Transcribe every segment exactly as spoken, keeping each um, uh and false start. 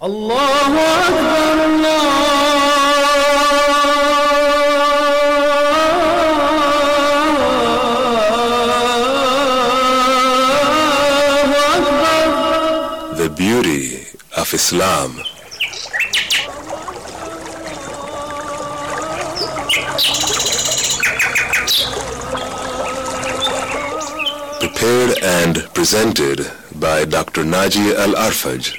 Allahu Akbar, Allahu Akbar. The beauty of Islam. Prepared and presented by Doctor Naji Al-Arfaj.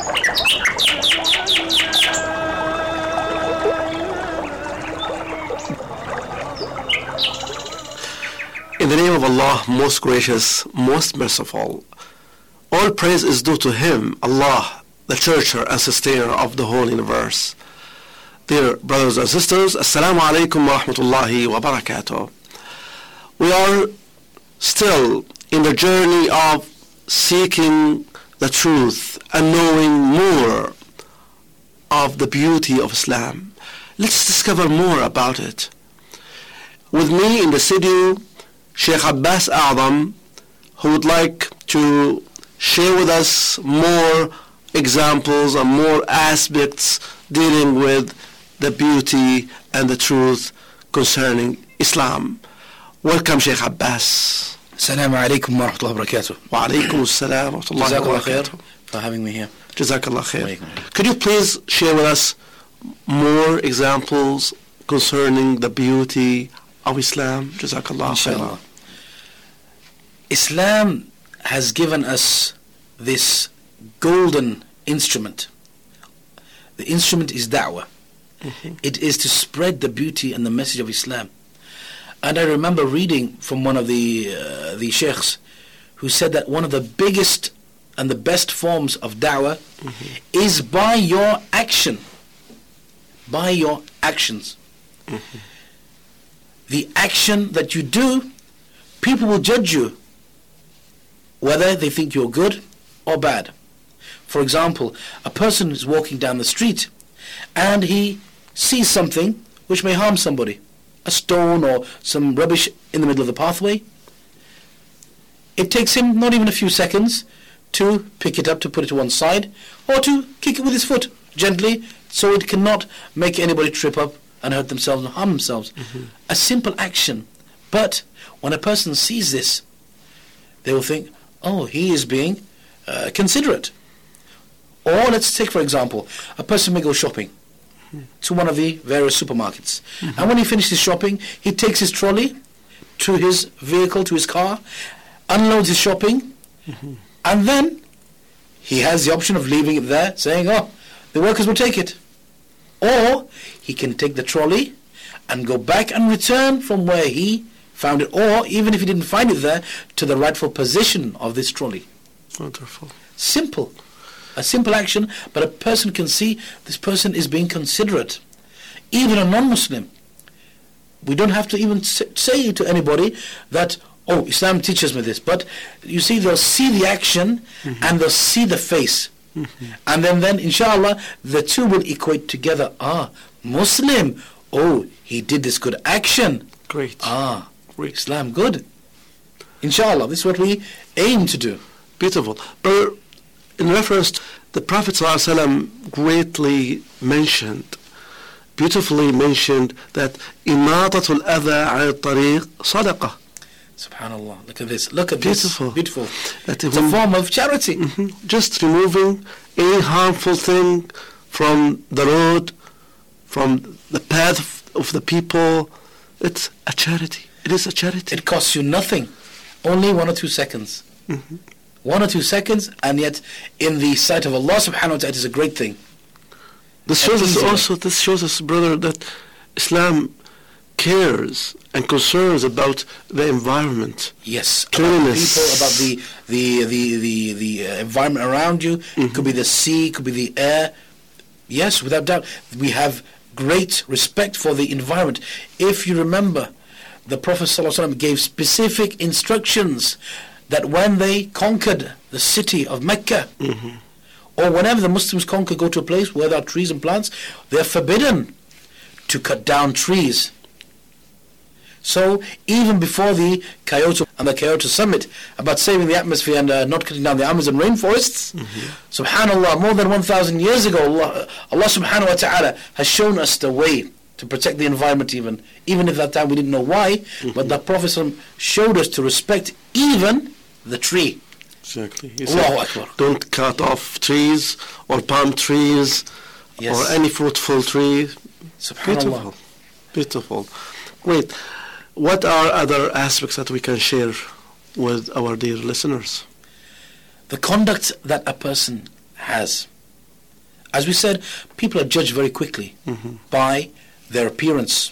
In the name of Allah, most gracious, most merciful, all praise is due to Him, Allah, the Churcher and Sustainer of the whole universe. Dear brothers and sisters, Assalamu alaikum wa rahmatullahi wa barakatuh. We are still in the journey of seeking the truth and knowing more of the beauty of Islam. Let's discover more about it. With me in the studio, Sheikh Abbas A'zam, who would like to share with us more examples and more aspects dealing with the beauty and the truth concerning Islam. Welcome, Sheikh Abbas. Assalamu alaikum wa rahmatullahi wa barakatuh. Wa alaikum assalam wa rahmatullahi wa Jazakallah khair barakatuh. for having me here. Jazakallah khair. Could you please share with us more examples concerning the beauty of Islam? Jazakallah Inshallah. khair. Islam has given us this golden instrument. The instrument is da'wah. Mm-hmm. It is to spread the beauty and the message of Islam. And I remember reading from one of the uh, the sheikhs who said that one of the biggest and the best forms of da'wah Mm-hmm. is by your action. By your actions. Mm-hmm. The action that you do, people will judge you whether they think you're good or bad. For example, a person is walking down the street and he sees something which may harm somebody, a stone or some rubbish in the middle of the pathway. It takes him not even a few seconds to pick it up, to put it to one side, or to kick it with his foot gently so it cannot make anybody trip up and hurt themselves and harm themselves. Mm-hmm. A simple action. But when a person sees this, they will think, oh, he is being uh, considerate. Or let's take, for example, a person may go shopping to one of the various supermarkets. Mm-hmm. And when he finishes shopping, he takes his trolley to his vehicle, to his car, unloads his shopping, Mm-hmm. and then he has the option of leaving it there, saying, oh, the workers will take it. Or he can take the trolley and go back and return from where he found it, or even if he didn't find it there, to the rightful position of this trolley. Wonderful. Simple. A simple action, but a person can see this person is being considerate. Even a non-Muslim. We don't have to even say to anybody that, oh, Islam teaches me this. But you see, they'll see the action, mm-hmm. and they'll see the face. Mm-hmm. And then, then, inshallah, the two will equate together. Ah, Muslim. Oh, he did this good action. Great. Ah, Great. Islam, good. Inshallah, this is what we aim to do. Beautiful. But in reference, the Prophet ﷺ greatly mentioned, beautifully mentioned that إِمَاطَةُ الْأَذَى عَنِ الطَّرِيقِ صَدَقَةٌ. Subhanallah, look at this, look at Beautiful. this, beautiful. That It's a form of charity. Mm-hmm. Just removing any harmful thing from the road, from the path of the people. It's a charity. It is a charity. It costs you nothing, only one or two seconds. Mm-hmm. One or two seconds, and yet in the sight of Allah subhanahu wa ta'ala it is a great thing. This shows us easily. also, this shows us, brother, that Islam cares and concerns about the environment. Yes, about Cleanliness. people, about the the the the, the uh, environment around you. Mm-hmm. It could be the sea, it could be the air. Yes, without doubt, we have great respect for the environment. If you remember, the Prophet ﷺ gave specific instructions that when they conquered the city of Mecca, Mm-hmm. or whenever the Muslims conquer, go to a place where there are trees and plants, they are forbidden to cut down trees. So even before the Kyoto and the Kyoto summit about saving the atmosphere and uh, not cutting down the Amazon rainforests, mm-hmm. subhanallah, more than one thousand years ago, Allah, Allah subhanahu wa ta'ala has shown us the way to protect the environment even, even if at that time we didn't know why, mm-hmm. but the Prophet showed us to respect even the tree. Exactly. He said, don't cut off trees or palm trees yes. or any fruitful tree. Subhanallah. Beautiful. Beautiful. Great. What are other aspects that we can share with our dear listeners? The conduct that a person has. As we said, people are judged very quickly mm-hmm. by their appearance,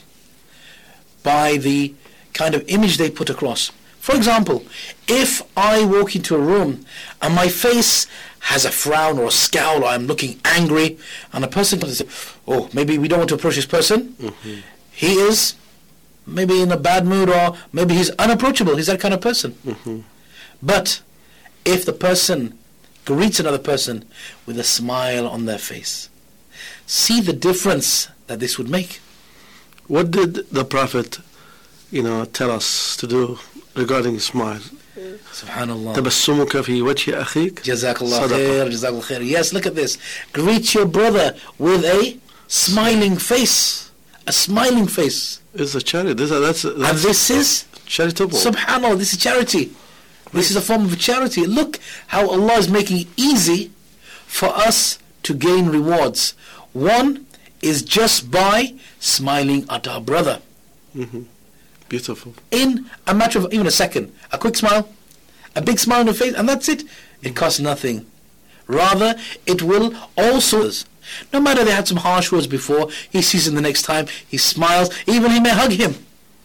by the kind of image they put across. For example, if I walk into a room and my face has a frown or a scowl, or I'm looking angry, and a person comes and says, oh, maybe we don't want to approach this person. Mm-hmm. He is maybe in a bad mood, or maybe he's unapproachable. He's that kind of person. Mm-hmm. But if the person greets another person with a smile on their face, see the difference that this would make. What did the Prophet, you know, tell us to do regarding smile? Subhanallah. تبسمك في وجه أخيك جزاك الله خير جزاك الله خير. Yes, look at this. Greet your brother with a smiling face. A smiling face. It's a charity. This, that's, that's and this is charitable. Subhanallah, this is charity. Great. This is a form of charity. Look how Allah is making it easy for us to gain rewards. One is just by smiling at our brother. Mm-hmm. Beautiful. In a matter of even a second. A quick smile, a big smile on the face, and that's it. It costs nothing. Rather, it will also, no matter they had some harsh words before, he sees him the next time, he smiles, even he may hug him.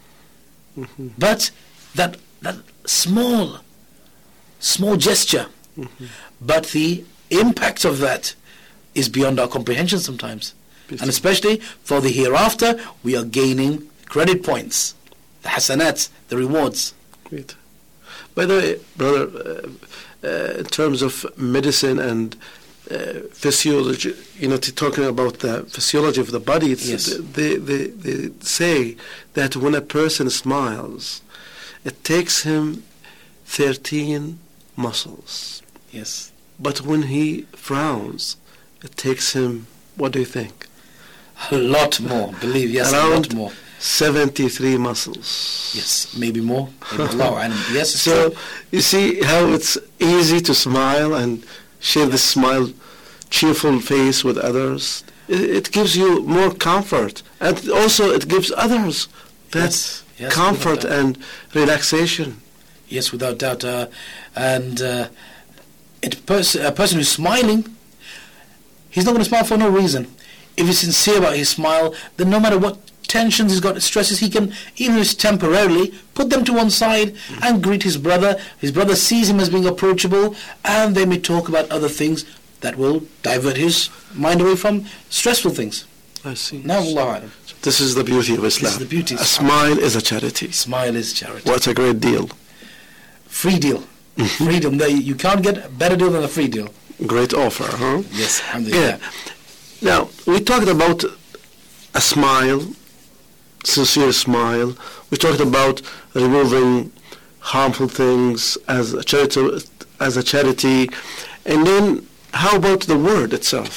Mm-hmm. But that that small, small gesture, mm-hmm. but the impact of that is beyond our comprehension sometimes. Beautiful. And especially for the hereafter, we are gaining credit points, the hasanats, the rewards. Great. By the way, brother, uh, uh, in terms of medicine and uh, physiology, you know, t- talking about the physiology of the body, it's, yes. they, they, they say that when a person smiles, it takes him thirteen muscles. Yes. But when he frowns, it takes him, what do you think? A lot more, believe, yes, Around a lot more. seventy-three muscles. Yes, maybe more. Maybe Allah, yes, so true. You see how it's easy to smile and share this smile, cheerful face with others. It, it gives you more comfort, and also it gives others that yes, yes, comfort and relaxation. Yes, without doubt. Uh, and uh, it pers- a person who's smiling, he's not going to smile for no reason. If he's sincere about his smile, then no matter what tensions he's got, stresses, he can, even if it's temporarily, put them to one side mm. and greet his brother. His brother sees him as being approachable, and they may talk about other things that will divert his mind away from stressful things. I see. Now, Allah. This is the beauty of Islam. This is the beauty. A smile is a charity. Smile is charity. What a great deal. Free deal. Freedom. You can't get a better deal than a free deal. Great offer, huh? Yes, alhamdulillah. Yeah. Now, we talked about a smile, sincere smile. We talked about removing harmful things as a charity, as a charity. And then, how about the word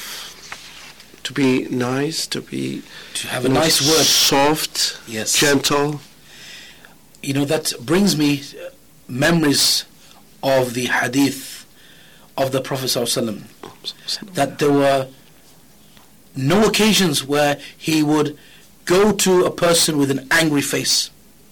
itself? To be nice, to be... To have a nice word. Soft, yes. Gentle. You know, that brings me memories of the hadith of the Prophet ﷺ, that there were no occasions where he would go to a person with an angry face.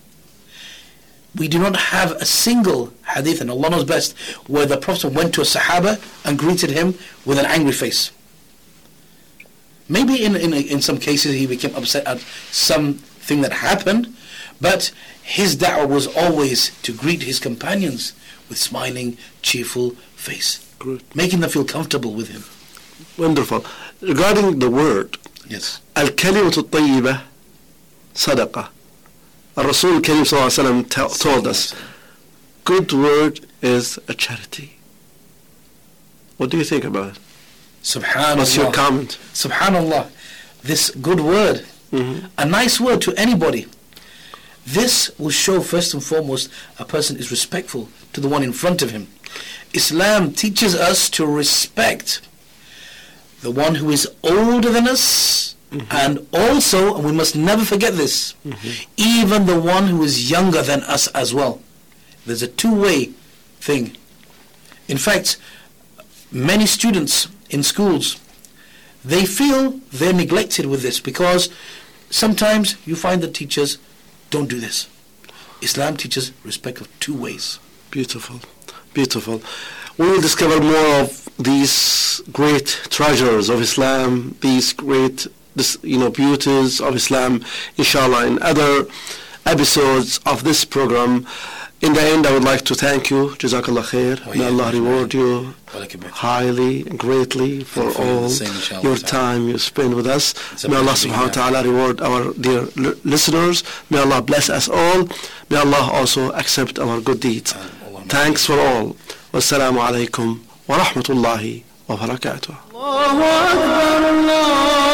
We do not have a single hadith, and Allah knows best, where the Prophet went to a Sahaba and greeted him with an angry face. Maybe in, in, in some cases he became upset at something that happened, but his da'wah was always to greet his companions with smiling, cheerful face, Good. Making them feel comfortable with him. Wonderful. Regarding the word, yes. الكلمة الطيبة صدقة. Rasul Kareem sallallahu alaihi wasallam told us, good word is a charity. What do you think about it? Subhanallah. What's your comment? Subhanallah. This good word, mm-hmm. a nice word to anybody. This will show first and foremost a person is respectful to the one in front of him. Islam teaches us to respect the one who is older than us, mm-hmm. and also, and we must never forget this, mm-hmm. even the one who is younger than us as well. There's a two-way thing. In fact, many students in schools, they feel they're neglected with this because sometimes you find that teachers don't do this. Islam teaches respect of two ways. Beautiful, beautiful. We will discover more of these great treasures of Islam, these great, you know, beauties of Islam, inshallah, in other episodes of this program. In the end, I would like to thank you, Jazakallah khair. Oh, May yeah, Allah reward you highly and greatly for all same, your time you spend with us. May Allah subhanahu wa ta'ala reward our dear l- listeners. May Allah bless us all. May Allah also accept our good deeds. Thanks for all. Wassalamu alaikum wa rahmatullahi wa barakatuh. Allahu Akbar, Allah.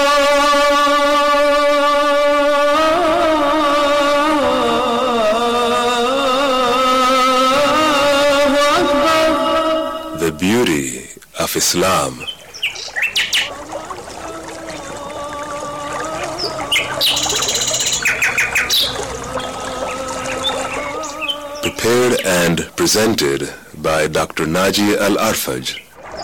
The beauty of Islam. Prepared and presented by Doctor Naji Al-Arfaj.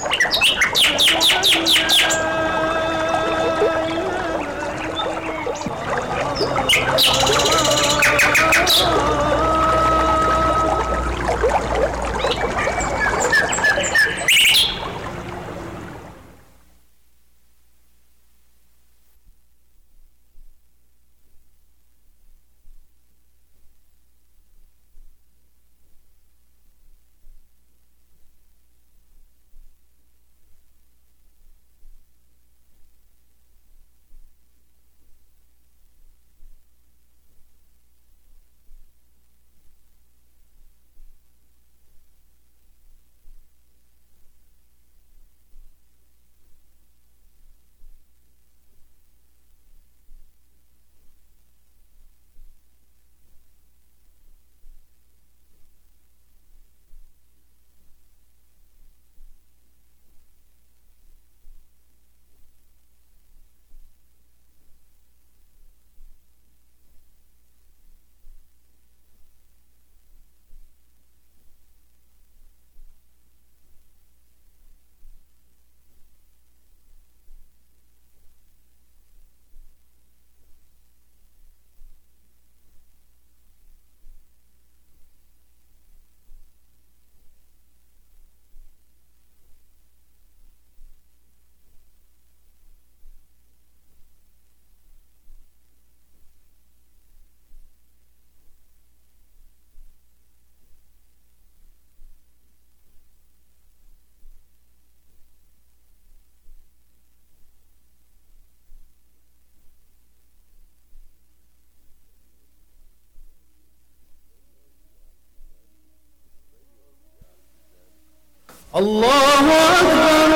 Allahu Akbar,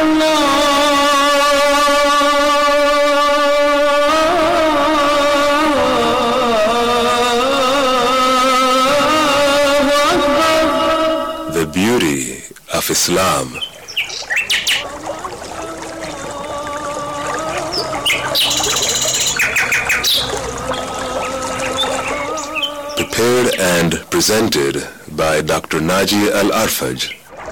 Allah. The beauty of Islam. Prepared and presented by Doctor Naji Al-Arfaj.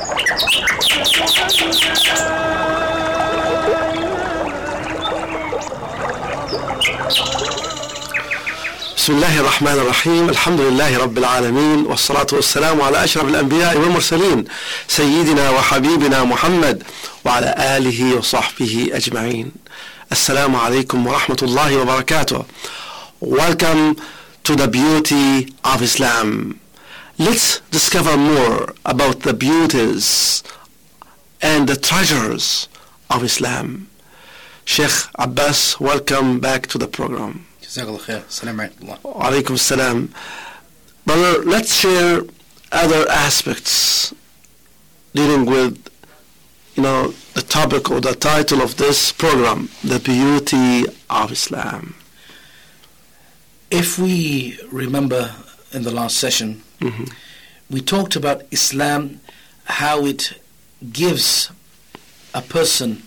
بسم الله الرحمن الرحيم. الحمد لله رب العالمين، والصلاة والسلام على أشرف الأنبياء والمرسلين سيدنا وحبيبنا محمد وعلى آله وصحبه أجمعين. السلام عليكم ورحمة الله وبركاته. Welcome to the beauty of Islam. Let's discover more about the beauties and the treasures of Islam. Sheikh Abbas, welcome back to the program. Jazakallah khair. Assalamu alaikum. Wa alaikum salam. Brother, let's share other aspects dealing with, you know, the topic or the title of this program, the beauty of Islam. If we remember in the last session, Mm-hmm. we talked about Islam, how it gives a person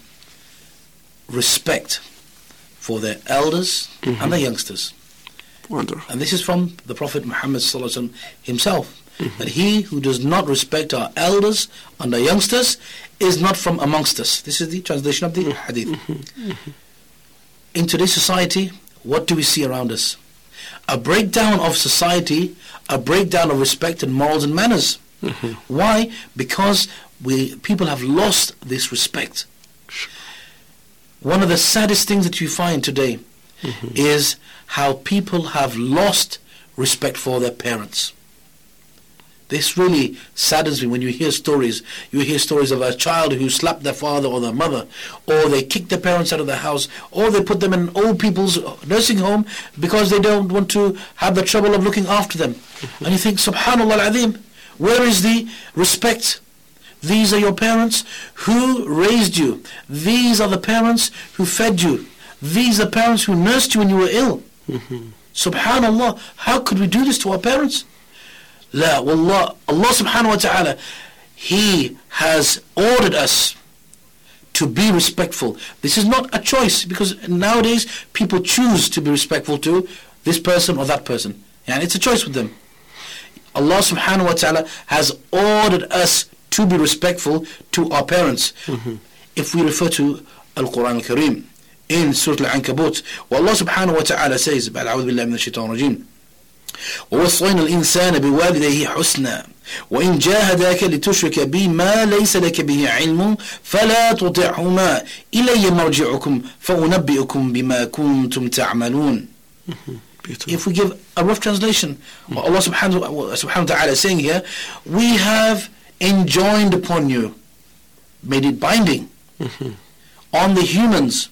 respect for their elders Mm-hmm. and their youngsters. Wonderful. And this is from the Prophet Muhammad sallallahu alaihi wasallam himself, Mm-hmm. that he who does not respect our elders and our youngsters is not from amongst us. This is the translation of the hadith. Mm-hmm. In today's society, what do we see around us? A breakdown of society, a breakdown of respect and morals and manners. Mm-hmm. Why? Because we people have lost this respect. One of the saddest things that you find today Mm-hmm. is how people have lost respect for their parents. This really saddens me when you hear stories. You hear stories of a child who slapped their father or their mother, or they kicked their parents out of the house, or they put them in old people's nursing home because they don't want to have the trouble of looking after them. Mm-hmm. And you think, Subhanallah al-Azim, where is the respect? These are your parents who raised you. These are the parents who fed you. These are parents who nursed you when you were ill. Mm-hmm. Subhanallah, how could we do this to our parents? La, wallah, Allah subhanahu wa ta'ala, He has ordered us to be respectful. This is not a choice, because nowadays people choose to be respectful to this person or that person. And it's a choice with them. Allah subhanahu wa ta'ala has ordered us to be respectful to our parents. Mm-hmm. If we refer to Al-Quran Al-Kareem, in Surah Al-Ankabut, Allah subhanahu wa ta'ala says, أعوذ بالله من الشيطان الرجيم ووصينا الإنسان بوالديه حسنا وإن جاهداك لتشرك بي ما ليس لك به علم فلا تطعهما إلي مرجعكم فأنبئكم بما كنتم تعملون. Beautiful. If we give a rough translation, what Allah subhanahu wa, subhanahu wa ta'ala is saying here, we have enjoined upon you, made it binding Mm-hmm. on the humans,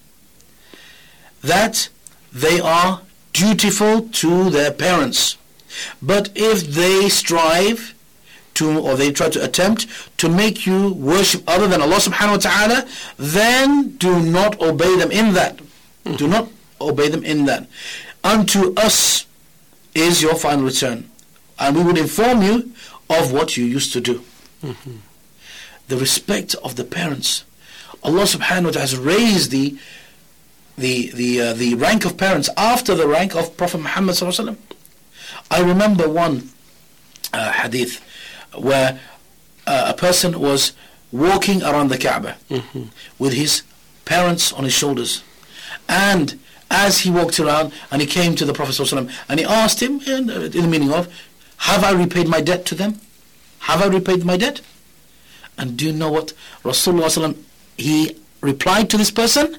that they are dutiful to their parents. But if they strive to, or they try to attempt to make you worship other than Allah subhanahu wa ta'ala, then do not obey them in that. Mm-hmm. Do not obey them in that. Unto us is your final return, and we will inform you of what you used to do. Mm-hmm. The respect of the parents. Allah subhanahu wa ta'ala has raised the the the uh, the rank of parents after the rank of Prophet Muhammad sallallahu alaihi wasallam. I remember one uh, hadith where uh, a person was walking around the Kaaba Mm-hmm. with his parents on his shoulders, and as he walked around and he came to the Prophet sallallahu alaihi wasallam and he asked him in, in the meaning of, have I repaid my debt to them? Have I repaid my debt? And do you know what Rasulullah sallallahu alaihi wasallam, he replied to this person?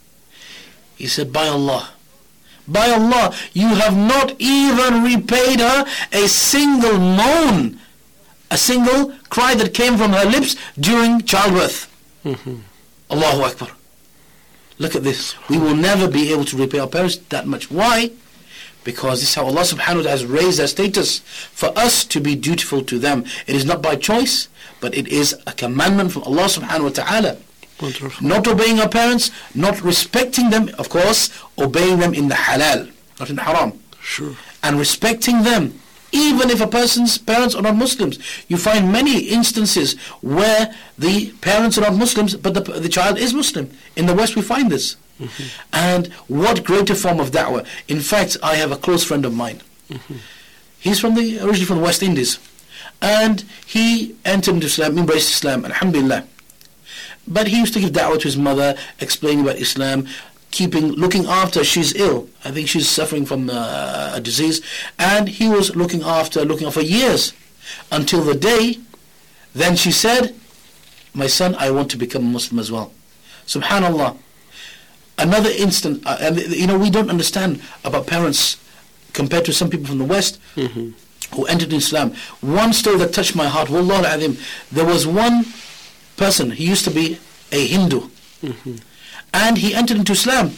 He said, by Allah, by Allah, you have not even repaid her a single moan, a single cry that came from her lips during childbirth. Mm-hmm. Allahu Akbar. Look at this. We will never be able to repay our parents that much. Why? Because this is how Allah subhanahu wa ta'ala has raised their status, for us to be dutiful to them. It is not by choice, but it is a commandment from Allah subhanahu wa ta'ala. Wonderful. Not obeying our parents, not respecting them, of course, obeying them in the halal, not in the haram. Sure. And respecting them, even if a person's parents are not Muslims. You find many instances where the parents are not Muslims, but the, the child is Muslim. In the West we find this. Mm-hmm. And what greater form of da'wah. In fact, I have a close friend of mine. Mm-hmm. He's from the originally from the West Indies. And he entered into Islam, embraced Islam, alhamdulillah. But he used to give da'wah to his mother, explaining about Islam, keeping, looking after. She's ill. I think she's suffering from uh, a disease. And he was looking after, looking after for years. Until the day, then she said, my son, I want to become a Muslim as well. Subhanallah. Another instant, uh, and you know, we don't understand about parents compared to some people from the West Mm-hmm. who entered Islam. One story that touched my heart, Wallah al-Azim, there was one person, he used to be a Hindu, Mm-hmm. and he entered into Islam,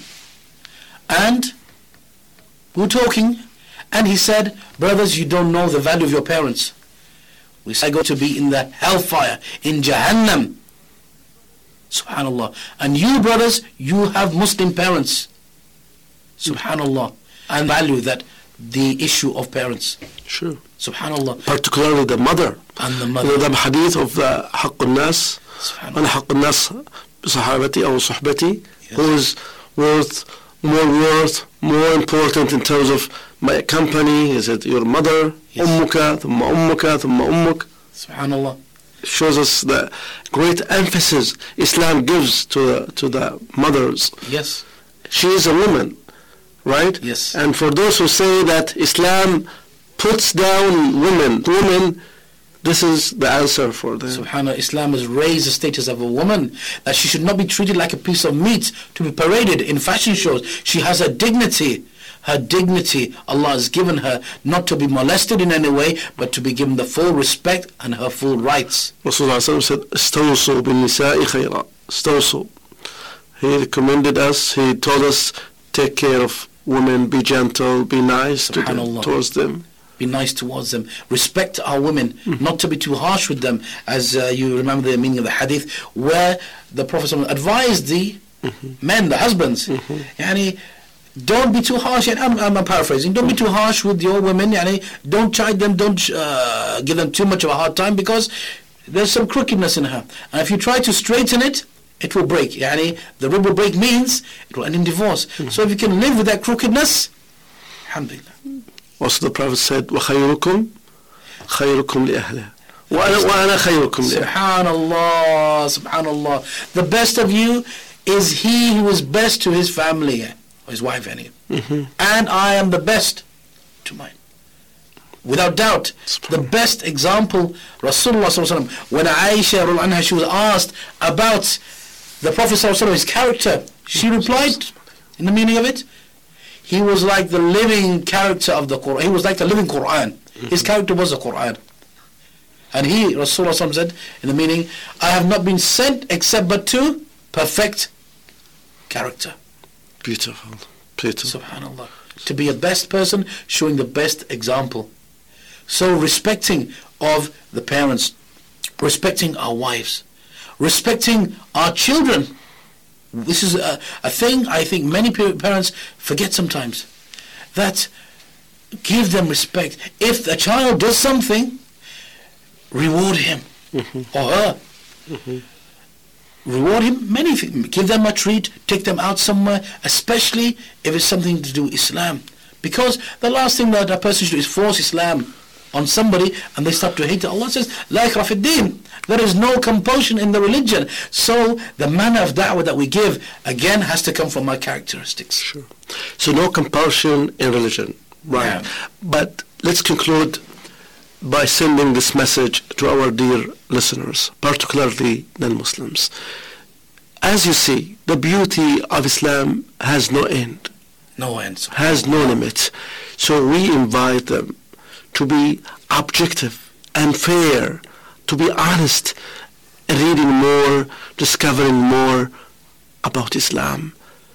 and we were talking, and he said, brothers, you don't know the value of your parents. We said, I go to be in the hellfire, in Jahannam. Subhanallah. And you, brothers, you have Muslim parents. Subhanallah. And value that the issue of parents. Sure. Subhanallah. Particularly the mother. And the You mother. know, the hadith of the حق الناس Subhanallah. أنا حق الناس بصحابتي أو صحبتي, Yes. who is worth more worth more important in terms of my company. Is it your mother? Yes. أمك ثم أمك ثم أمك. Subhanallah. Shows us the great emphasis Islam gives to the, to the mothers. Yes. She is a woman, right? Yes. And for those who say that Islam puts down women, women, this is the answer for them. Subhanallah, Islam has raised the status of a woman, that she should not be treated like a piece of meat to be paraded in fashion shows. She has a dignity. Her dignity, Allah has given her not to be molested in any way, but to be given the full respect and her full rights. Rasulullah said, "Istawsu bin nisa'i khayra." Istawsu. He recommended us. He told us, take care of women, be gentle, be nice to them, Subhanallah. towards them. Be nice towards them. Respect our women, not to be too harsh with them. As uh, you remember the meaning of the hadith, where the Prophet advised the men, the husbands, yani, don't be too harsh. And I'm, I'm paraphrasing. Don't be too harsh with your women. Yani, don't chide them. Don't uh, give them too much of a hard time, because there's some crookedness in her. And if you try to straighten it, it will break. Yani, the rib will break means it will end in divorce. So if you can live with that crookedness, alhamdulillah. Also the Prophet said, وَخَيْرُكُمْ خَيْرُكُمْ لِأَهْلِهِ وَأَنَا وَأَنَا خَيْرُكُمْ لِأَهْلِهِ. Subhanallah, subhanallah. The best of you is he who is best to his family, or his wife, any. Mm-hmm. And I am the best to mine. Without doubt, the best example, Rasulullah sallallahu alaihi wasallam, when Aisha radiallahu anha, she was asked about the Prophet sallallahu alaihi wasallam, his character, she replied, in the meaning of it, he was like the living character of the Quran. He was like the living Quran. His character was the Quran. And he, Rasulullah sallallahu alaihi wasallam, said, in the meaning, I have not been sent except but to perfect character. Beautiful. Beautiful. Subhanallah. To be a best person, showing the best example. So respecting of the parents, respecting our wives, respecting our children. This is a, a thing I think many parents forget sometimes. That give them respect. If a child does something, reward him Mm-hmm. or her. Mm-hmm. Reward him many things. Give them a treat, take them out somewhere, especially if it's something to do with Islam. Because the last thing that a person should do is force Islam on somebody and they start to hate it. Allah says, La ikrah fi din. There is no compulsion in the religion. So the manner of da'wah that we give, again, has to come from our characteristics. Sure. So no compulsion in religion. Right. Yeah. But let's conclude by sending this message to our dear listeners, particularly non-Muslims. As you see, the beauty of Islam has no end, No end. has no limit. So we invite them to be objective and fair, to be honest, reading more, discovering more about Islam.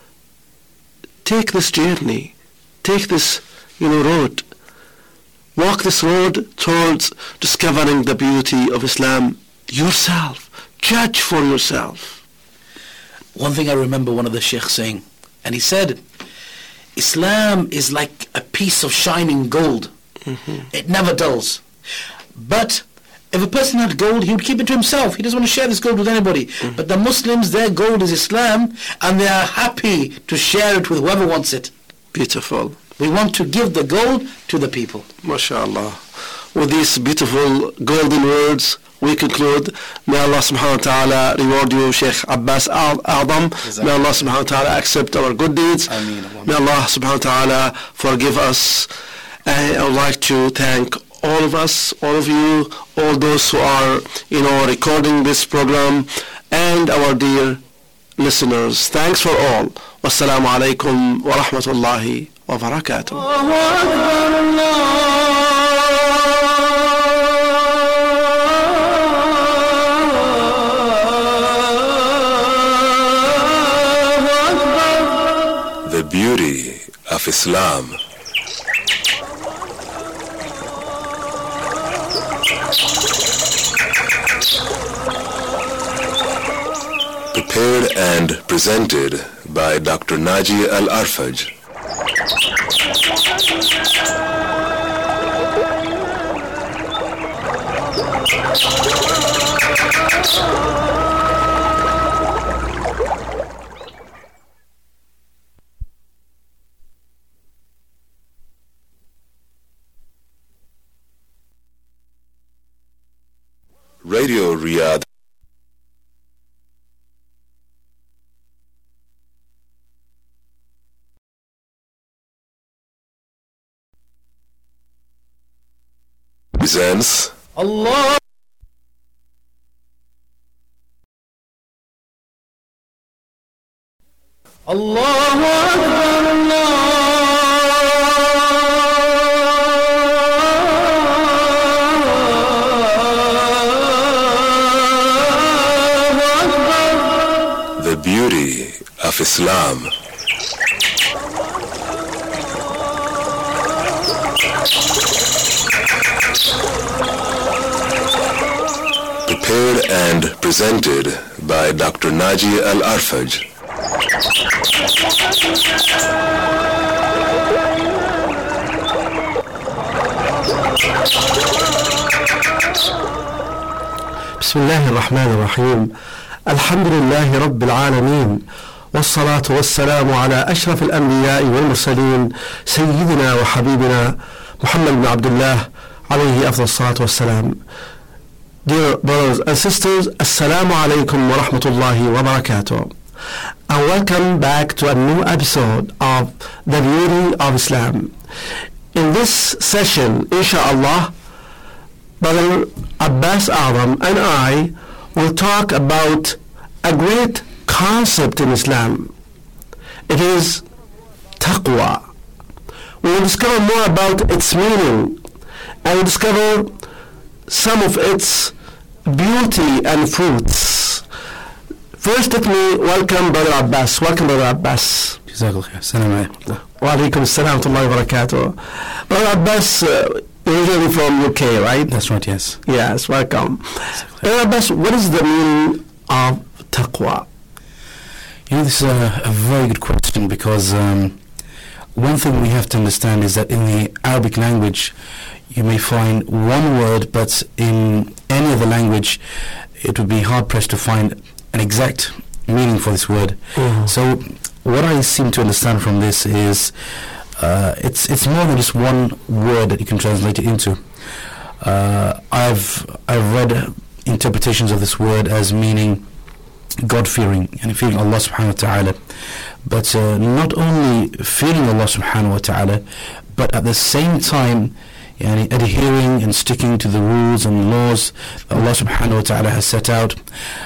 Take this journey, take this, you know, road. Walk this road towards discovering the beauty of Islam yourself. Judge for yourself. One thing I remember one of the sheikhs saying, and he said, Islam is like a piece of shining gold. Mm-hmm. It never dulls. But if a person had gold, he would keep it to himself. He doesn't want to share this gold with anybody. Mm-hmm. But the Muslims, their gold is Islam, and they are happy to share it with whoever wants it. Beautiful. We want to give the gold to the people. MashaAllah. With these beautiful golden words, we conclude. May Allah subhanahu wa ta'ala reward you, Sheikh Abbas A'adham. May Allah subhanahu wa ta'ala accept our good deeds. Ameen. May Allah subhanahu wa ta'ala forgive us. I would like to thank all of us, all of you, all those who are, you know, recording this program, and our dear listeners. Thanks for all. Wassalamu alaikum wa rahmatullahi wa barakatuh. The beauty of Islam. Prepared and presented by Doctor Naji Al-Arfaj. Radio Riyadh. Presents Allah. Allahu Akbar, the beauty of Islam. Prepared and presented by Doctor Naji Al-Arfaj. بسم الله الرحمن الرحيم. الحمد لله رب العالمين، والصلاة والسلام على أشرف الأنبياء والمرسلين سيدنا وحبيبنا محمد بن عبد الله عليه أفضل الصلاة والسلام. Dear brothers and sisters, Assalamu alaikum wa rahmatullahi wa barakatuh, and welcome back to a new episode of The Beauty of Islam. In this session, inshallah, Brother Abbas Adam and I will talk about a great concept in Islam. It is taqwa. We will discover more about its meaning and discover some of its beauty and fruits. First, let me welcome Brother Abbas. Welcome, Brother Abbas. Jazakallah khair. Assalamu alaikum. Wa alaikum assalam wa rahmatullahi wa barakatuh. Brother Abbas, uh, originally from U K, right? That's right, yes. Yes, welcome. Brother Abbas, what is the meaning of taqwa? You know, this is a, a very good question, because um, one thing we have to understand is that in the Arabic language, you may find one word, but in any other language, it would be hard-pressed to find an exact meaning for this word. Mm-hmm. So what I seem to understand from this is uh, it's it's more than just one word that you can translate it into. Uh, I've I've read interpretations of this word as meaning God-fearing and fearing Allah subhanahu wa ta'ala, but uh, not only fearing Allah subhanahu wa ta'ala, but at the same time yani, adhering and sticking to the rules and laws that Allah subhanahu wa ta'ala has set out.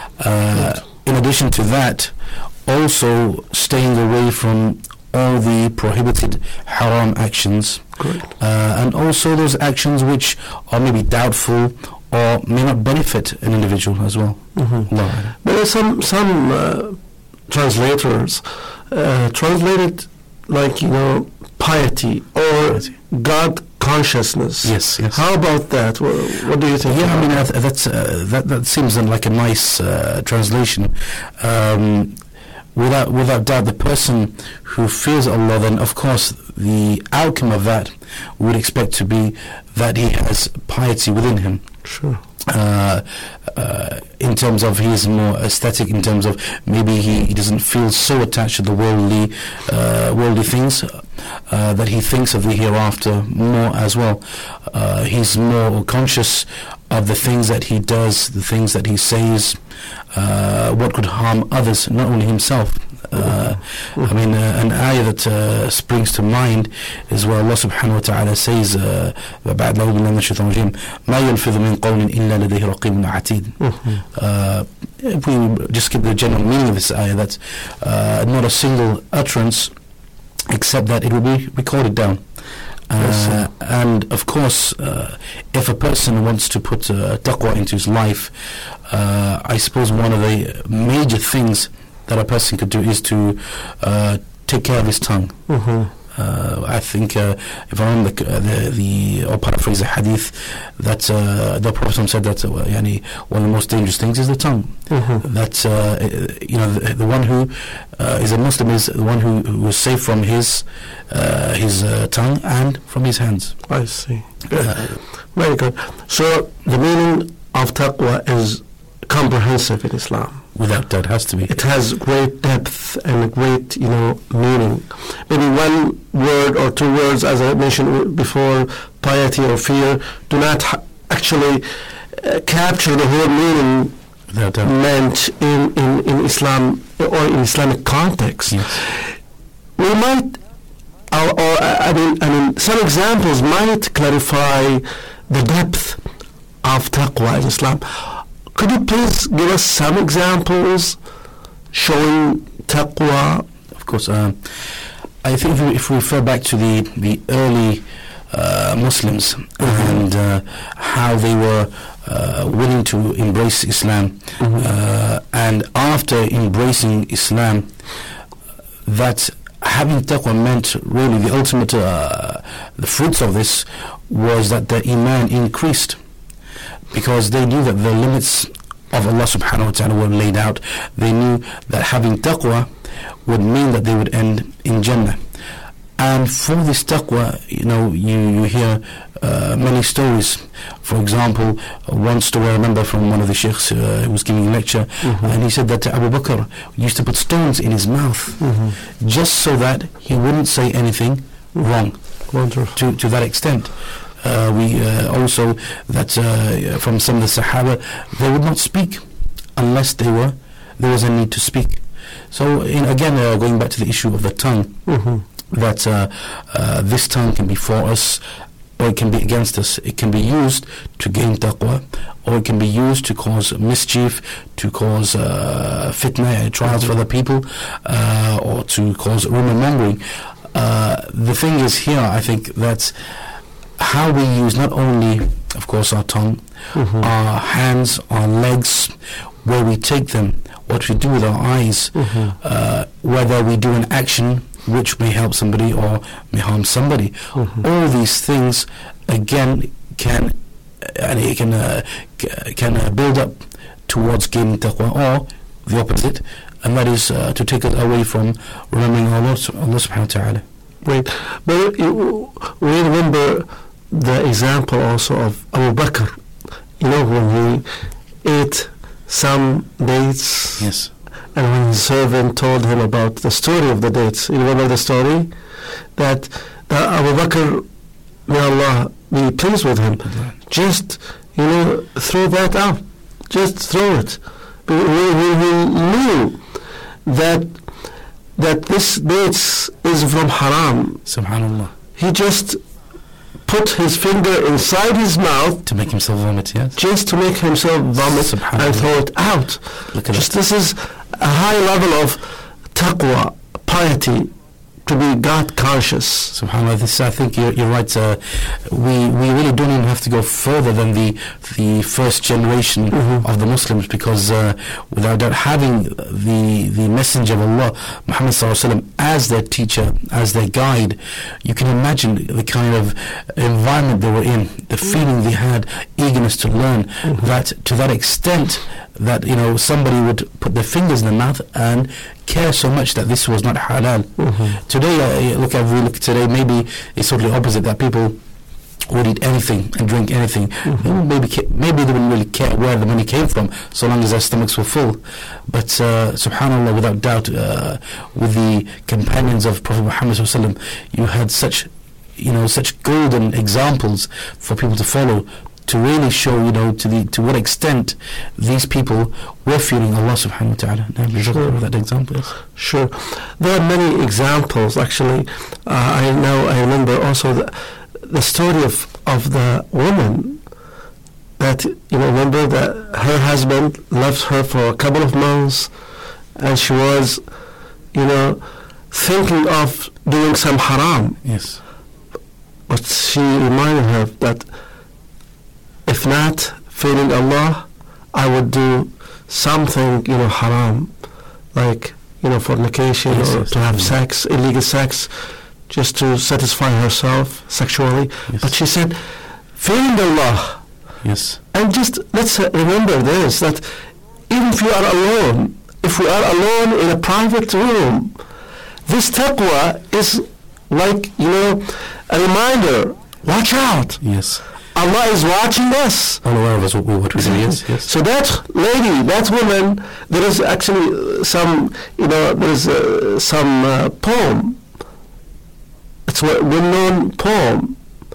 Uh, in addition to that, also staying away from all the prohibited haram actions, uh, and also those actions which are maybe doubtful or may not benefit an individual as well. Mm-hmm. There are some some uh, translators uh, translate it like, you know, piety or piety. God consciousness. Yes, yes. How about that? What, what do you think? Yeah, I mean, uh, that's uh, that that seems like a nice uh, translation. Um, without without doubt, the person who fears Allah, then of course the outcome of that we would expect to be that he has piety within him. Sure. Uh, uh, in terms of he is more aesthetic, in terms of maybe he, he doesn't feel so attached to the worldly uh, worldly things, uh, that he thinks of the hereafter more as well. Uh, he's more conscious of the things that he does, the things that he says, uh, what could harm others, not only himself. Uh, I mean, uh, an ayah that uh, springs to mind is where Allah subhanahu wa ta'ala says, uh, بعد أعوذ بالله من الشيطان الرجيم ما يلفظ من قول إلا لديه رقيب عتيد. Uh, if we just get the general meaning of this ayah, that's uh, not a single utterance except that it will be recorded down. Uh, and of course, uh, if a person wants to put uh, taqwa into his life, uh, I suppose one of the major things that a person could do is to uh, take care of his tongue. Mm-hmm. Uh, I think, uh, if I remember the, the, the or paraphrase the hadith, that uh, the Prophet said that uh, yani, one of the most dangerous things is the tongue. Mm-hmm. That uh, you know, the, the one who uh, is a Muslim is the one who, who is safe from his uh, his uh, tongue and from his hands. I see. Good. Uh, Very good. So the meaning of taqwa is comprehensive in Islam. Without doubt, has to be. It has great depth and great, you know, meaning. Maybe one word or two words, as I mentioned before, piety or fear, do not ha- actually uh, capture the whole meaning Without doubt. meant in, in, in Islam or in Islamic context. Yes. We might, or, or I mean, I mean, some examples might clarify the depth of taqwa in Islam. Could you please give us some examples showing taqwa? Of course. Um, I think if we, if we refer back to the the early uh, Muslims mm-hmm. and uh, how they were uh, willing to embrace Islam, mm-hmm. uh, and after embracing Islam, that having taqwa meant really the ultimate, uh, the fruits of this was that their iman increased. Because they knew that the limits of Allah subhanahu wa ta'ala were laid out. They knew that having taqwa would mean that they would end in Jannah. And for this taqwa, you know, you, you hear uh, many stories. For example, uh, one story I remember from one of the sheikhs uh, who was giving a lecture, mm-hmm. and he said that Abu Bakr used to put stones in his mouth mm-hmm. just so that he wouldn't say anything wrong. Wonderful. To, to that extent. Uh, we uh, also that uh, from some of the Sahaba, they would not speak unless they were there was a need to speak. So in, again, uh, going back to the issue of the tongue, mm-hmm. that uh, uh, this tongue can be for us or it can be against us. It can be used to gain taqwa, or it can be used to cause mischief, to cause uh, fitna, trials for other people, uh, or to cause rumor mongering. Uh, the thing is here, I think that how we use not only, of course, our tongue, mm-hmm. our hands, our legs, where we take them, what we do with our eyes, mm-hmm. uh, whether we do an action which may help somebody or may harm somebody. Mm-hmm. All these things, again, can and it can uh, can uh, build up towards gaining taqwa, or the opposite, and that is uh, to take us away from remembering Allah, Allah subhanahu wa ta'ala. Right. But you, we remember the example also of Abu Bakr, you know, when he ate some dates, yes, and when his servant told him about the story of the dates, you remember the story? That, that Abu Bakr, may Allah be pleased with him, just, you know, throw that out, just throw it. He, he, he knew that that this dates is from haram. Subhanallah. He just put his finger inside his mouth to make himself vomit, yes. Just to make himself vomit and throw it out. Look at just that. This is a high level of taqwa, piety, to be God conscious. SubhanAllah, this, I think you're, you're right. Uh, we we really don't even have to go further than the the first generation mm-hmm. of the Muslims, because uh, without doubt, having the the Messenger of Allah, Muhammad sallallahu alaihi wasallam, as their teacher, as their guide, you can imagine the kind of environment they were in, the feeling they had, eagerness to learn. Mm-hmm. That to that extent, that you know somebody would put their fingers in their mouth and care so much that this was not halal. Mm-hmm. Today, uh, look at we look today. Maybe it's totally opposite. That people would eat anything and drink anything. Mm-hmm. They maybe ca- maybe they wouldn't really care where the money came from, so long as their stomachs were full. But uh, Subhanallah, without doubt, uh, with the companions of Prophet Muhammad sallallahu alaihi wasallam, you had such, you know, such golden examples for people to follow, to really show, you know, to the to what extent these people were fearing Allah subhanahu wa ta'ala. Now, sure. That example is. Sure. There are many examples, actually. Uh, I know, I remember also the, the story of, of the woman that, you know, remember that her husband left her for a couple of months, and she was, you know, thinking of doing some haram. Yes. But she reminded her that if not fearing Allah, I would do something, you know, haram, like, you know, fornication, yes, or yes, to have yes. sex, illegal sex, just to satisfy herself sexually. Yes. But she said, fearing Allah. Yes. And just let's uh, remember this, that even if you are alone, if we are alone in a private room, this taqwa is like, you know, a reminder, watch out. Yes. Allah is watching us. All aware of us what we what we do. Yes. Yes. So that lady, that woman, there is actually some, you know, there is uh, some uh, poem. It's a well-known poem.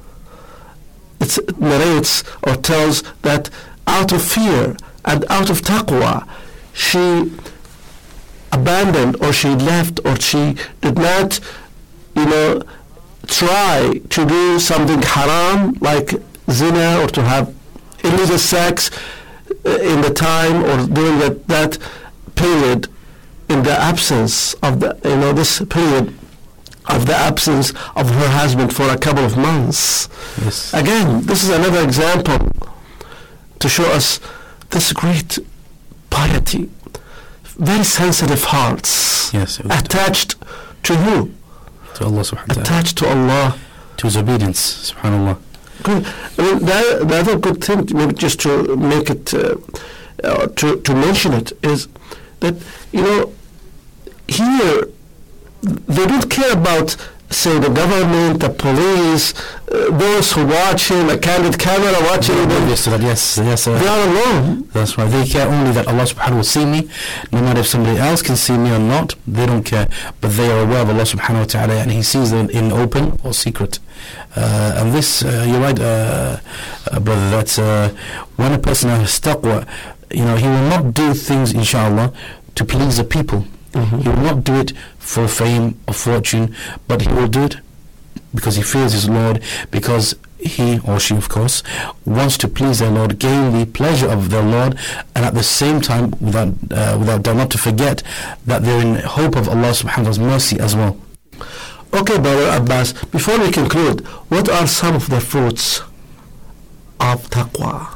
It's, it narrates or tells that out of fear and out of taqwa, she abandoned or she left or she did not, you know, try to do something haram like zina or to have illegal sex uh, in the time or during that, that period, in the absence of the, you know, this period of the absence of her husband for a couple of months. Yes. Again, this is another example to show us this great piety, very sensitive hearts, Yes. attached to who? To Allah subhanahu wa ta'ala. Attached to Allah. To His obedience, subhanallah. Good. I mean, the, the other good thing, maybe just to make it, uh, uh, to, to mention it, is that, you know, here, they don't care about, say, the government, the police, uh, those who watch him, a candid camera watching them. Yes, that, yes, yes. Uh, They are alone. That's right. They care only that Allah subhanahu wa ta'ala will see me, no matter if somebody else can see me or not. They don't care, but they are aware of Allah subhanahu wa ta'ala, and He sees them in open or secret. Uh, and this, uh, you're right, uh, uh, brother, that uh, when a person has taqwa, you know, he will not do things, inshallah, to please the people. Mm-hmm. He will not do it for fame or fortune, but he will do it because he fears his Lord, because he or she, of course, wants to please their Lord, gain the pleasure of their Lord, and at the same time, without uh, without doubt, not to forget that they're in hope of Allah subhanahu wa ta'ala's mercy as well. Okay, Brother Abbas, before we conclude, what are some of the fruits of taqwa?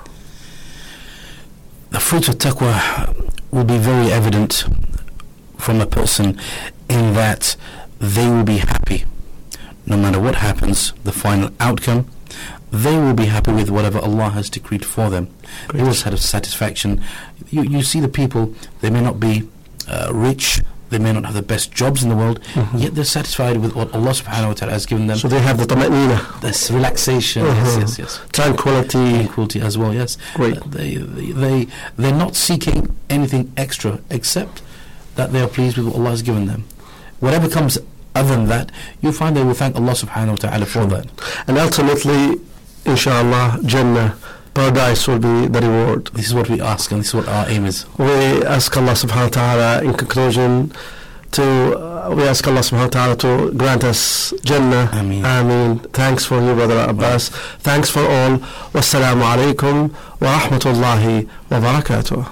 The fruits of taqwa will be very evident from a person in that they will be happy no matter what happens, the final outcome. They will be happy with whatever Allah has decreed for them. Great. They will have satisfaction. You, you see the people, they may not be uh, rich, they may not have the best jobs in the world, mm-hmm. yet they're satisfied with what Allah subhanahu wa ta'ala has given them. So they have the tama'nina. This relaxation, uh-huh. yes, yes, yes. Tranquility. Tranquility as well, yes. Great. Uh, they, they, they, they're not seeking anything extra except that they are pleased with what Allah has given them. Whatever comes other than that, you'll find they will thank Allah subhanahu wa ta'ala for that. And ultimately, inshallah, Jannah, paradise will be the reward. This is what we ask, and this is what our aim is. We ask Allah subhanahu wa ta'ala, in conclusion, to uh, we ask Allah subhanahu wa ta'ala to grant us Jannah. Ameen. Ameen. Thanks for you, Brother Abbas. Wow. Thanks for all. Wassalamu alaikum wa rahmatullahi wa barakatuh.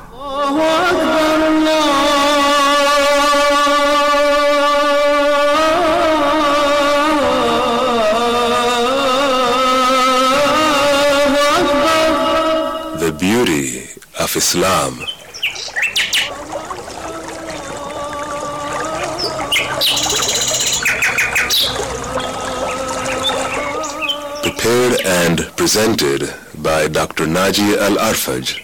The beauty of Islam. Prepared and presented by Doctor Naji Al-Arfaj.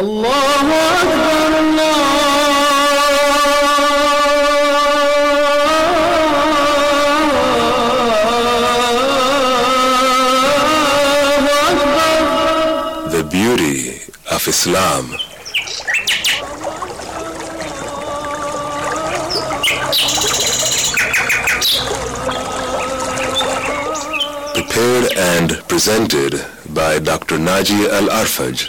Allahu Akbar, Allahu Akbar. The beauty of Islam. Prepared and presented by Doctor Naji Al-Arfaj.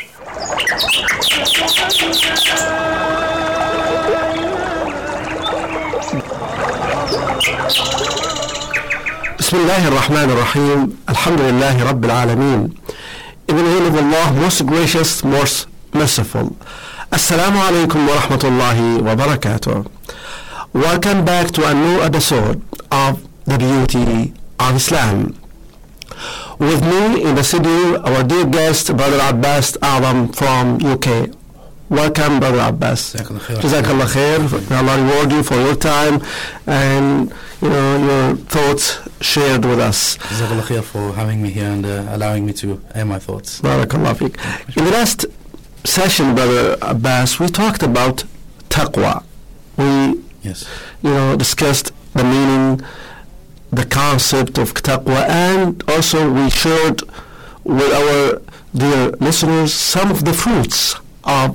Bismillah ar-Rahman ar-Rahim. Alhamdulillah Rabbil Alameen. In the name of Allah, most gracious, most merciful. Assalamu alaikum wa rahmatullahi wa barakatuh. Welcome back to a new episode of The Beauty of Islam. With me in the studio, our dear guest, Brother Abbas Adam from U K. Welcome, Brother Abbas. Jazakallah khair. May Allah reward you for your time and you know your thoughts shared with us. Jazakallah khair for having me here and uh, allowing me to air my thoughts. Barakallah fiqh. In the last session, Brother Abbas, we talked about taqwa. We Yes. you know discussed the meaning, the concept of taqwa, and also we shared with our dear listeners some of the fruits of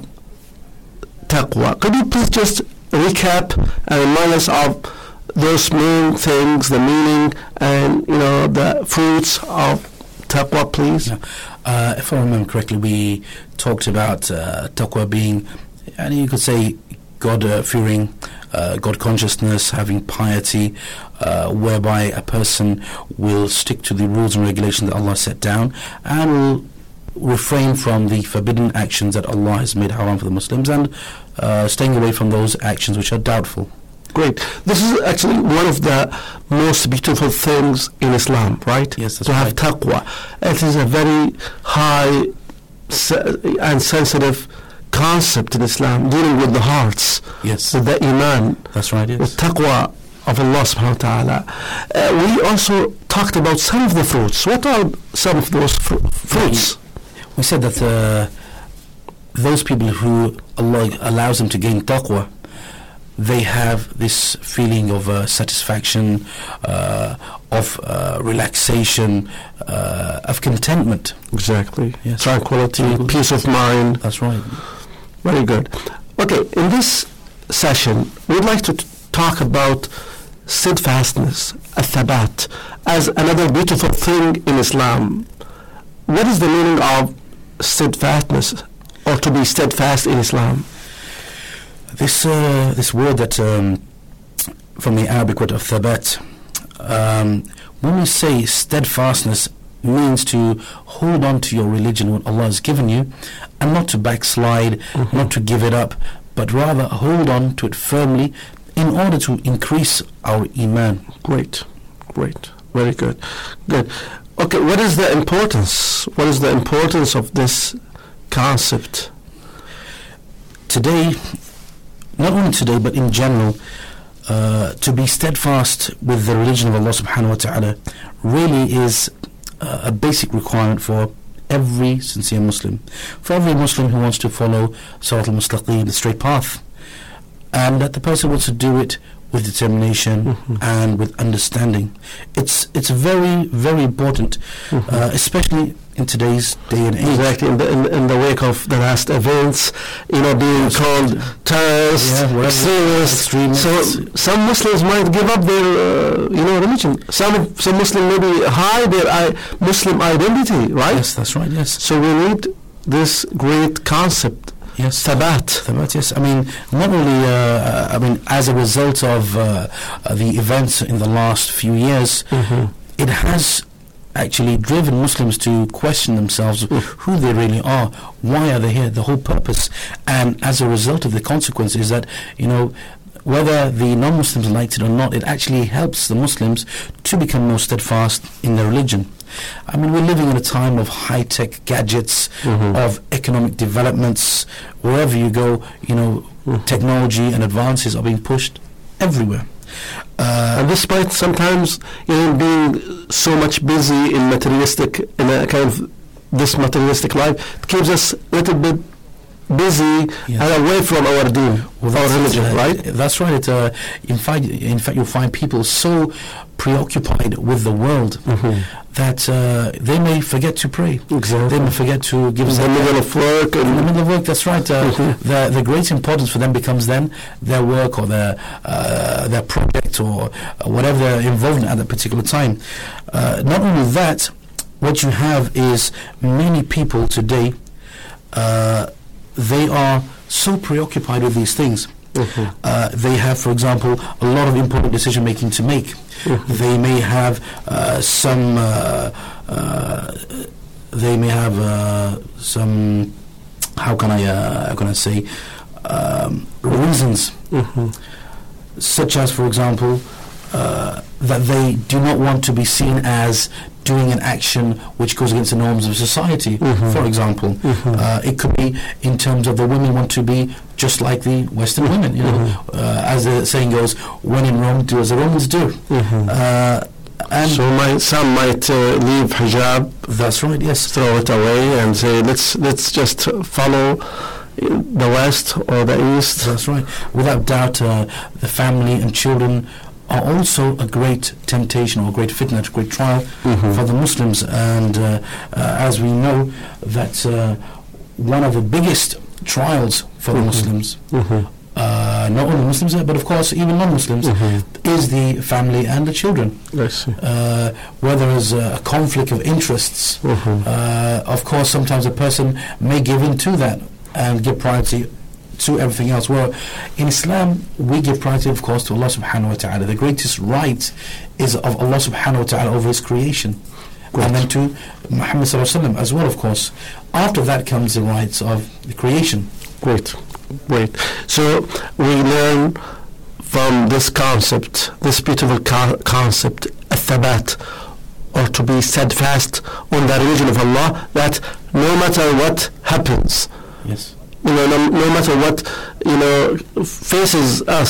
taqwa. Could you please just recap and remind us of those main things, the meaning and you know the fruits of taqwa, please? Yeah. Uh, if I remember correctly, we talked about uh, taqwa being, and you could say, God-fearing, uh, God consciousness, having piety, uh, whereby a person will stick to the rules and regulations that Allah set down and will refrain from the forbidden actions that Allah has made haram for the Muslims, and uh, staying away from those actions which are doubtful. Great. This is actually one of the most beautiful things in Islam, right? Yes, that's to have right. taqwa. It is a very high se- and sensitive concept in Islam, dealing with the hearts, Yes, with the iman, that's right, with yes. taqwa of Allah subhanahu wa ta'ala. Uh, we also talked about some of the fruits. What are some of those fr- fruits? We said that uh, those people who Allah allows them to gain taqwa, they have this feeling of uh, satisfaction, uh, of uh, relaxation, uh, of contentment. Exactly. Yes. Tranquility, Tranquility. peace of mind. That's right. Very good. Okay, in this session, we'd like to t- talk about steadfastness, al-thabat, as another beautiful thing in Islam. What is the meaning of steadfastness, or to be steadfast in Islam? This uh, this word that um, from the Arabic word of thabat, um, when we say steadfastness, means to hold on to your religion, what Allah has given you, and not to backslide, Mhm. not to give it up, but rather hold on to it firmly in order to increase our iman. Great, great, very good, good. Okay, what is the importance? What is the importance of this concept? Today, not only today, but in general, uh, to be steadfast with the religion of Allah subhanahu wa ta'ala really is uh, a basic requirement for every sincere Muslim, for every Muslim who wants to follow Sirat al-Mustaqim, the straight path, and that the person wants to do it with determination Mhm. and with understanding. It's it's very, very important, Mhm. uh, especially in today's day and age. Exactly, in the, in, in the wake of the last events, you know, being Yes. called terrorists, Yeah, whatever, extremists. extremists. So some Muslims might give up their, uh, you know, religion. Some some Muslims maybe hide their I- Muslim identity, right? Yes, that's right, yes. So we need this great concept, Yes. thabat. Thabat, yes. I mean, not only, uh, I mean, as a result of uh, uh, the events in the last few years, Mhm. it has actually driven Muslims to question themselves who they really are, why are they here, the whole purpose. And as a result of the consequences that, you know, whether the non-Muslims like it or not, it actually helps the Muslims to become more steadfast in their religion. I mean, we're living in a time of high-tech gadgets, Mhm. of economic developments. Wherever you go, you know, Mhm. technology and advances are being pushed everywhere. Uh, And despite sometimes, you know, being so much busy in materialistic, in a kind of this materialistic life, it keeps us a little bit busy Yes. and away from our deen, Well, our that's, religion, uh, right? That's right. It, uh, in fact, in fact, you'll find people so preoccupied with the world Mhm. that uh, they may forget to pray. Exactly. They may forget to give In the zakat. middle of work In the and middle of work, that's right. Uh, Mhm. the the great importance for them becomes then their work or their uh, their project or uh, whatever they're involved in at that particular time. Uh, not only that, what you have is many people today. Uh, they are so preoccupied with these things. Mhm. Uh, they have, for example, a lot of important decision making to make. Mhm. They may have uh, some. Uh, uh, they may have uh, some. How can I? Uh, how can I say? Um, reasons, Mhm. such as, for example, uh, that they do not want to be seen as doing an action which goes against the norms of society. Mhm. For example, Mhm. uh, it could be in terms of the women want to be just like the Western women. You know, uh, as the saying goes, "When in Rome, do as the Romans do." Mhm. Uh, and So might, some might uh, leave hijab, that's right. Yes. throw it away, and say, let's let's just follow the West or the East. That's right. Without doubt, uh, the family and children are also a great temptation or a great fitna, a great trial Mhm. for the Muslims. And uh, uh, as we know, that uh, one of the biggest trials for the Mhm. Muslims, Mhm. uh, not only Muslims, uh, but of course even non-Muslims, Mhm. is the family and the children. I see. Uh, where there is a conflict of interests, Mhm. uh, of course sometimes a person may give in to that and give priority to everything else. Well, in Islam, we give priority, of course, to Allah subhanahu wa ta'ala. The greatest right is of Allah subhanahu wa ta'ala over His creation. Great. And then to Muhammad sallallahu alaihi wasallam as well, of course. After that comes the rights of the creation. Great, great. So we learn from this concept, this beautiful co- concept, الثبات, or to be steadfast on the religion of Allah, that no matter what happens, Yes. you know, no, no matter what, you know, faces us,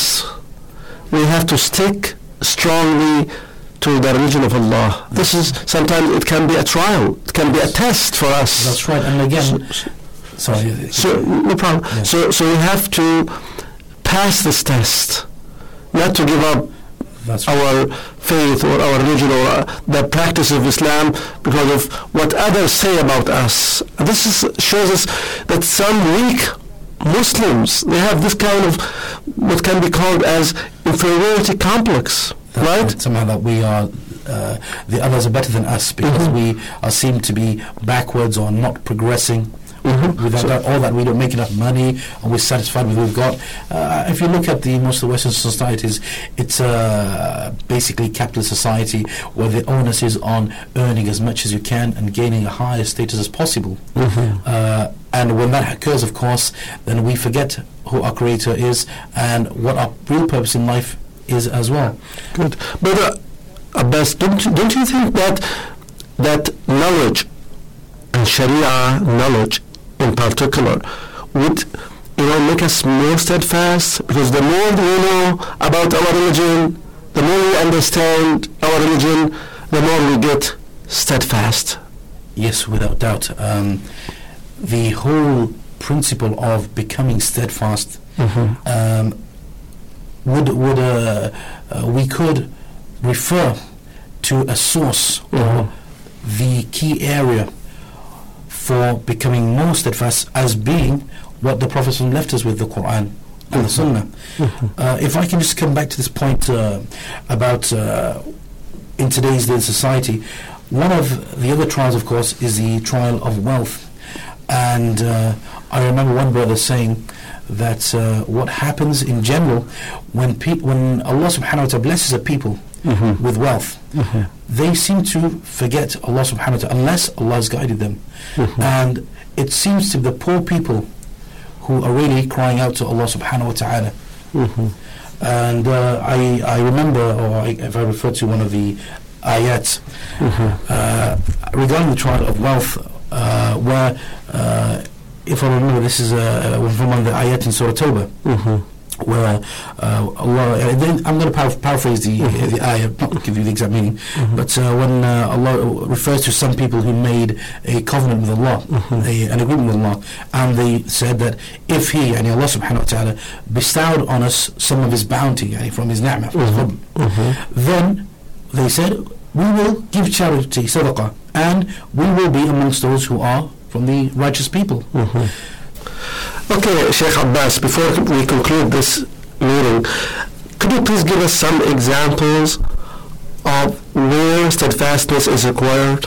we have to stick strongly to the religion of Allah. This is, sometimes it can be a trial, it can be a test for us. That's right. And again, sorry. So, no problem. Yeah. So, so we have to pass this test, not to give up That's right. our faith or our religion or uh, the practice of Islam because of what others say about us. This is, shows us that some weak Muslims, they have this kind of what can be called as inferiority complex, That's right? Somehow that we are, uh, the others are better than us because Mhm. we are seen to be backwards or not progressing. Mhm. Without So- that, all that we don't make enough money and we're satisfied with what we've got. Uh, if you look at the most of the Western societies, it's uh, basically capitalist society where the onus is on earning as much as you can and gaining a higher status as possible. Mhm. Uh, and when that occurs, of course, then we forget who our Creator is and what our real purpose in life is as well. Good. But uh, Abbas, don't you, don't you think that that knowledge and Sharia knowledge in particular would, you know, make us more steadfast? Because the more we know about our religion, the more we understand our religion, the more we get steadfast. Yes, without doubt. Um, the whole principle of becoming steadfast Mm-hmm. um, would would uh, uh, we could refer to a source Mhm. or the key area for becoming more steadfast as being what the Prophet left us with, the Quran and the Sunnah. Mhm. Uh, if I can just come back to this point uh, about uh, in today's day society, one of the other trials, of course, is the trial of wealth. And uh, I remember one brother saying that uh, what happens in general when peop- when Allah subhanahu wa ta'ala blesses a people Mhm. with wealth, Mhm. they seem to forget Allah subhanahu wa ta'ala unless Allah has guided them. Mhm. And it seems to be the poor people who are really crying out to Allah subhanahu wa ta'ala. Mhm. And uh, I, I remember, or I, if I refer to one of the ayats, Mhm. uh, regarding the trial of wealth, uh, where, uh, if I remember, this is uh, from one of the ayat in Surah Tawbah, Mhm. where uh, Allah, uh, then I'm going to paraph- paraphrase the mm-hmm. the ayah, not give you the exact meaning, mm-hmm. but uh, when uh, Allah refers to some people who made a covenant with Allah, mm-hmm. a, an agreement with Allah, and they said that if He, and Allah subhanahu wa ta'ala, bestowed on us some of His bounty, yani from His ni'mah, mm-hmm. mm-hmm. then they said, we will give charity, sadaqah, and we will be amongst those who are from the righteous people. Mm-hmm. Okay, Sheikh Abbas, before we conclude this meeting, could you please give us some examples of where steadfastness is required?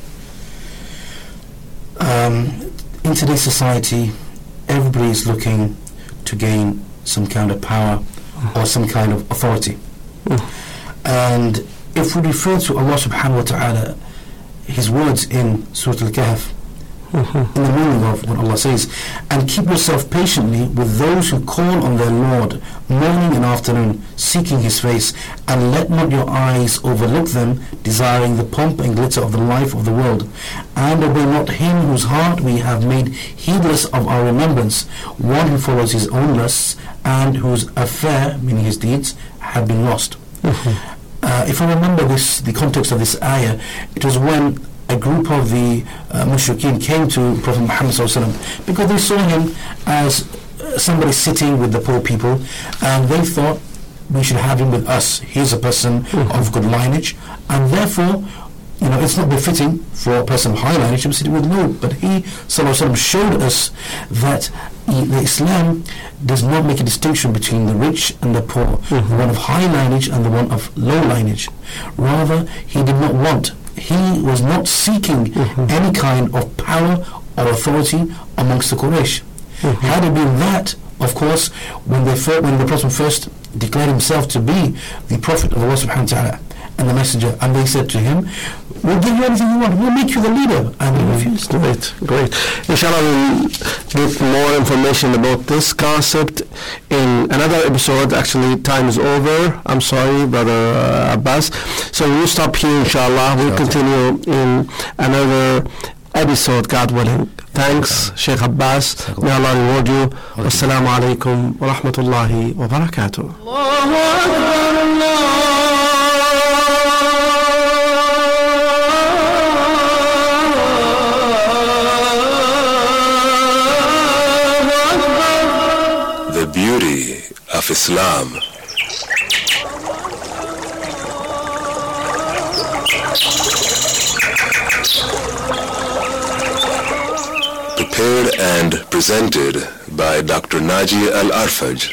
Um, in today's society, everybody is looking to gain some kind of power mm. or some kind of authority. Mm. And if we refer to Allah subhanahu wa ta'ala, His words in Surah Al-Kahf, Mm-hmm. in the meaning of what Allah says, and keep yourself patiently with those who call on their Lord morning and afternoon, seeking His face, and let not your eyes overlook them, desiring the pomp and glitter of the life of the world, and obey not him whose heart we have made heedless of our remembrance, one who follows his own lusts, and whose affair, meaning his deeds, have been lost. Mm-hmm. Uh, if I remember this, the context of this ayah, it was when a group of the uh, mushrikeen came to Prophet Muhammad sallallahu alaihi wasallam because they saw him as uh, somebody sitting with the poor people, and they thought we should have him with us. He's a person mm-hmm. of good lineage, and therefore, you know, it's not befitting for a person of high lineage to be sitting with Lord. But he sallallahu alaihi wasallam showed us that he, the Islam does not make a distinction between the rich and the poor, mm-hmm. the one of high lineage and the one of low lineage. Rather, he did not want He was not seeking mm-hmm. any kind of power or authority amongst the Quraysh. Mm-hmm. Had it been that, of course, when they fir- when the Prophet first declared himself to be the Prophet of Allah subhanahu wa ta'ala and the Messenger, and they said to him, we'll give you anything you want, we'll make you the leader, and he refused. Great, great. Inshallah, we'll get more information about this concept in another episode. Actually, time is over. I'm sorry, Brother uh, Abbas. So we'll stop here, inshallah. We'll continue in another episode, God willing. Thanks, Sheikh Abbas. May Allah reward you. Wassalamu alaikum wa rahmatullahi wa barakatuh. The beauty of Islam. Prepared and presented by Doctor Naji Al-Arfaj.